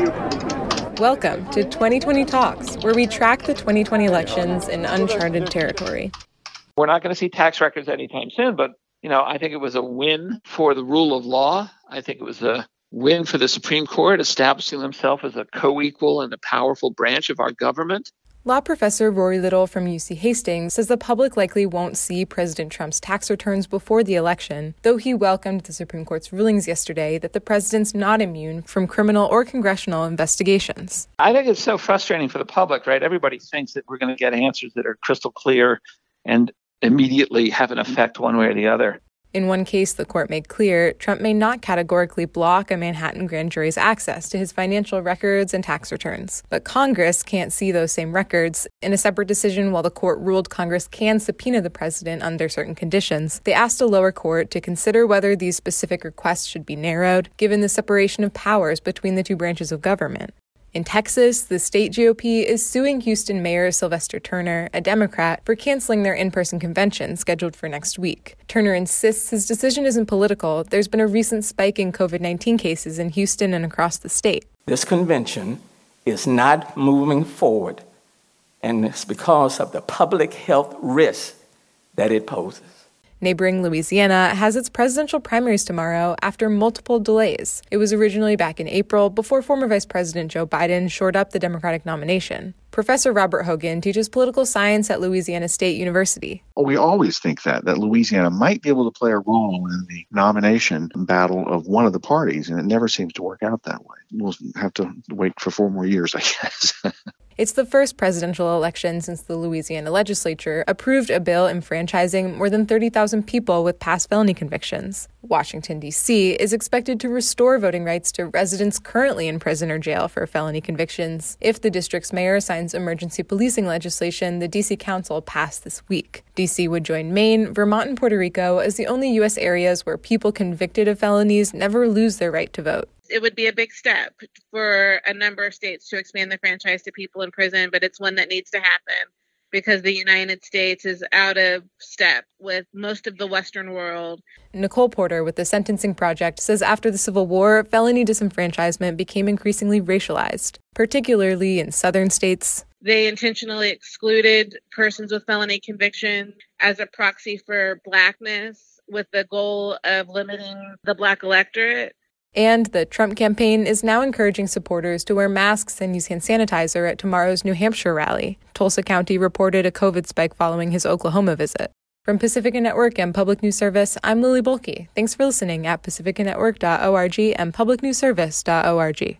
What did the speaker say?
Welcome to 2020 Talks, where we track the 2020 elections in uncharted territory. We're not going to see tax records anytime soon, but I think it was a win for the rule of law. I think it was a win for the Supreme Court establishing themselves as a co-equal and a powerful branch of our government. Law professor Rory Little from UC Hastings says the public likely won't see President Trump's tax returns before the election, though he welcomed the Supreme Court's rulings yesterday that the president's not immune from criminal or congressional investigations. I think it's so frustrating for the public, right? Everybody thinks that we're going to get answers that are crystal clear and immediately have an effect one way or the other. In one case, the court made clear Trump may not categorically block a Manhattan grand jury's access to his financial records and tax returns. But Congress can't see those same records. In a separate decision, while the court ruled Congress can subpoena the president under certain conditions, they asked a lower court to consider whether these specific requests should be narrowed, given the separation of powers between the two branches of government. In Texas, the state GOP is suing Houston Mayor Sylvester Turner, a Democrat, for canceling their in-person convention scheduled for next week. Turner insists his decision isn't political. There's been a recent spike in COVID-19 cases in Houston and across the state. This convention is not moving forward, and it's because of the public health risk that it poses. Neighboring Louisiana has its presidential primaries tomorrow after multiple delays. It was originally back in April before former Vice President Joe Biden shored up the Democratic nomination. Professor Robert Hogan teaches political science at Louisiana State University. We always think that Louisiana might be able to play a role in the nomination battle of one of the parties, and it never seems to work out that way. We'll have to wait for 4 more years, I guess. It's the first presidential election since the Louisiana legislature approved a bill enfranchising more than 30,000 people with past felony convictions. Washington, D.C. is expected to restore voting rights to residents currently in prison or jail for felony convictions if the district's mayor signs emergency policing legislation the D.C. Council passed this week. D.C. would join Maine, Vermont, and Puerto Rico as the only U.S. areas where people convicted of felonies never lose their right to vote. It would be a big step for a number of states to expand the franchise to people in prison, but it's one that needs to happen because the United States is out of step with most of the Western world. Nicole Porter with the Sentencing Project says after the Civil War, felony disenfranchisement became increasingly racialized, particularly in southern states. They intentionally excluded persons with felony conviction as a proxy for blackness with the goal of limiting the black electorate. And the Trump campaign is now encouraging supporters to wear masks and use hand sanitizer at tomorrow's New Hampshire rally. Tulsa County reported a COVID spike following his Oklahoma visit. From Pacifica Network and Public News Service, I'm Lily Bolke. Thanks for listening at pacificanetwork.org and publicnewsservice.org.